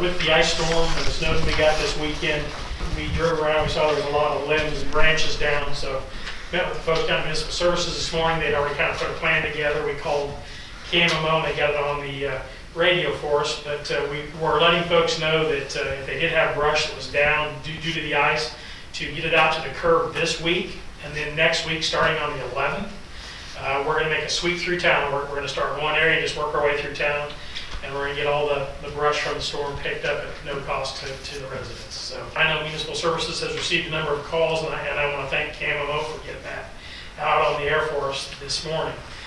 with the ice storm and the snow that we got this weekend, we drove around, we saw there was a lot of limbs and branches down, so met with the folks down at Municipal Services this morning. They'd already kind of put a plan together. We called KMMO and they got it on the radio for us, but we were letting folks know that if they did have brush that was down due to the ice, to get it out to the curb this week, and then next week, starting on the 11th, we're going to make a sweep through town. We're going to start in one area, just work our way through town, and we're going to get all the brush from the storm picked up at no cost to the residents. So I know Municipal Services has received a number of calls, and I want to thank KMMO for getting that out on the air for us this morning.